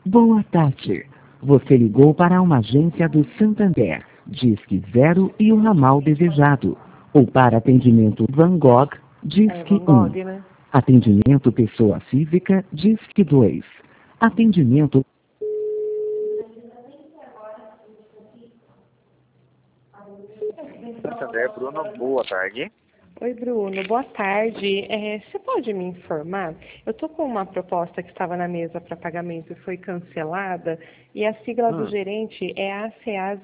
Boa tarde. Você ligou para uma agência do Santander, Disque 0 e o ramal desejado. Ou para atendimento Van Gogh, Disque Van Gogh, 1. né? Atendimento pessoa física, Disque 2. Atendimento... Santander, Bruno, boa tarde. Oi, Bruno, boa tarde. Você pode me informar? Eu estou com uma proposta que estava na mesa para pagamento e foi cancelada, e a sigla do gerente é ACA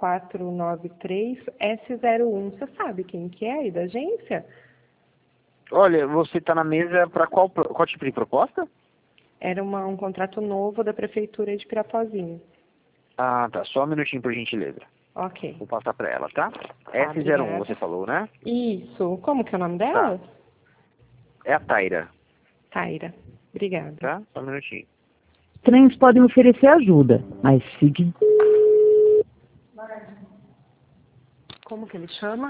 0493S01. Você sabe quem que é aí da agência? Olha, você está na mesa para qual tipo de proposta? Era um contrato novo da Prefeitura de Pirapozinho. Ah, tá. Só um minutinho, por gentileza. Ok. Vou passar para ela, tá? S01 obrigada. você falou, né? Isso. Como que é o nome dela? Tá. É a Taira, Taira. Obrigada. tá? Só um minutinho. Trens podem oferecer ajuda, mas siga... Como que ele chama?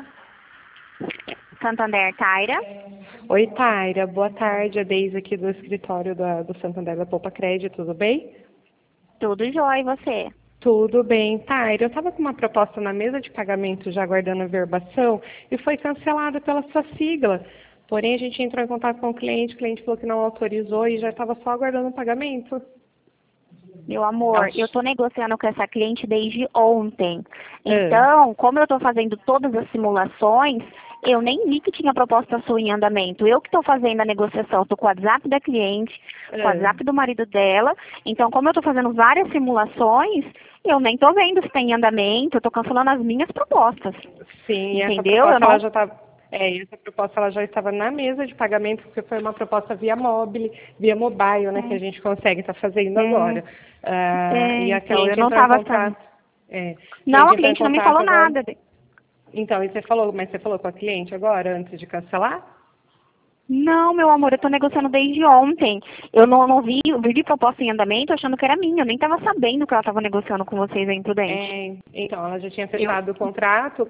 Santander, Taira. Oi, Taira. Boa tarde. A Deise aqui do escritório do Santander da Poupa Crédito. Tudo bem? Tudo jóia, e você? Tudo bem, Taira. Eu estava com uma proposta na mesa de pagamento já aguardando a verbação e foi cancelada pela sua sigla. Porém, a gente entrou em contato com o cliente falou que não autorizou e já estava só aguardando o pagamento. Meu amor, Nossa. eu estou negociando com essa cliente desde ontem. Então, como eu estou fazendo todas as simulações, eu nem vi que tinha proposta sua em andamento. Eu que estou fazendo a negociação, estou com o WhatsApp da cliente, com o WhatsApp do marido dela. Então, como eu estou fazendo várias simulações, eu nem estou vendo se tem em andamento, eu estou cancelando as minhas propostas. Sim, entendeu? Essa proposta ela já estava na mesa de pagamento, porque foi uma proposta via mobile, né, que a gente consegue estar fazendo agora. E a então, eu cliente não entrou em estava contato. Não, a entrou em cliente não me contato falou agora. nada. Então, mas você falou com a cliente agora, antes de cancelar? Não, meu amor, eu estou negociando desde ontem. Eu não vi, eu vi proposta em andamento achando que era minha. Eu nem estava sabendo que ela estava negociando com vocês aí, Imprudente. Então, ela já tinha fechado o contrato,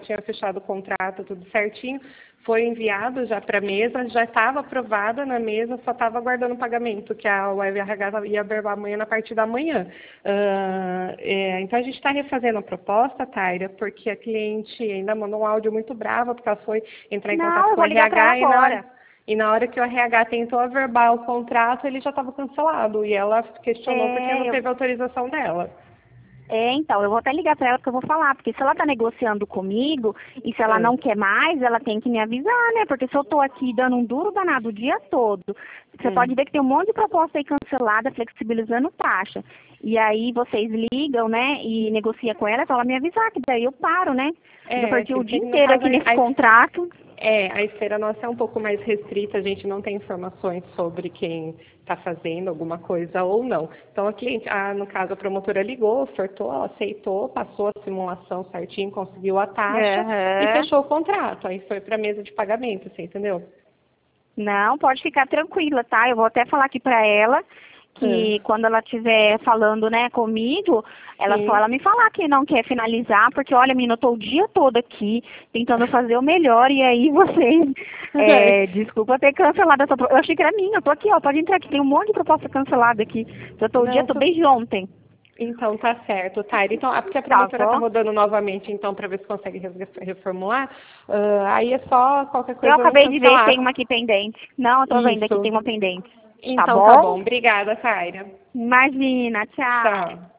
tudo certinho. Foi enviado já para a mesa, já estava aprovada na mesa, só estava aguardando o pagamento, que a UFRH ia verbar amanhã na partir da manhã. Então, a gente está refazendo a proposta, Taira, porque a cliente ainda mandou um áudio muito brava, porque ela foi entrar em contato com o RH e na hora que o RH tentou averbar o contrato, ele já estava cancelado. E ela questionou porque não teve autorização dela. Então, eu vou até ligar para ela porque eu vou falar, porque se ela está negociando comigo e se ela não quer mais, ela tem que me avisar, né? Porque se eu estou aqui dando um duro danado o dia todo, você pode ver que tem um monte de proposta aí cancelada, flexibilizando taxa. E aí vocês ligam, né, e negociam com ela, para ela me avisar, que daí eu paro, né? Eu perdi o dia inteiro aqui nesse contrato. A esteira nossa é um pouco mais restrita, a gente não tem informações sobre quem está fazendo alguma coisa ou não. Então, a cliente, no caso, a promotora ligou, ofertou, ela aceitou, passou a simulação certinho, conseguiu a taxa e fechou o contrato. Aí foi para a mesa de pagamento, você entendeu? Não, pode ficar tranquila, tá? Eu vou até falar aqui para ela que quando ela estiver falando, né, comigo, ela me falar que não quer finalizar, porque olha, menina, eu tô o dia todo aqui tentando fazer o melhor e aí vocês, desculpa ter cancelado essa proposta. Eu achei que era minha, eu tô aqui, ó, pode entrar aqui, tem um monte de proposta cancelada aqui. Eu tô o dia todo desde ontem. Então, tá certo, Taira. Então, porque a promotora tá rodando novamente, então, para ver se consegue reformular, aí é só qualquer coisa. Eu acabei de ver que tem uma aqui pendente. Não, eu tô vendo aqui, tem uma pendente. Então, tá bom. Obrigada, Taira. Imagina, tchau.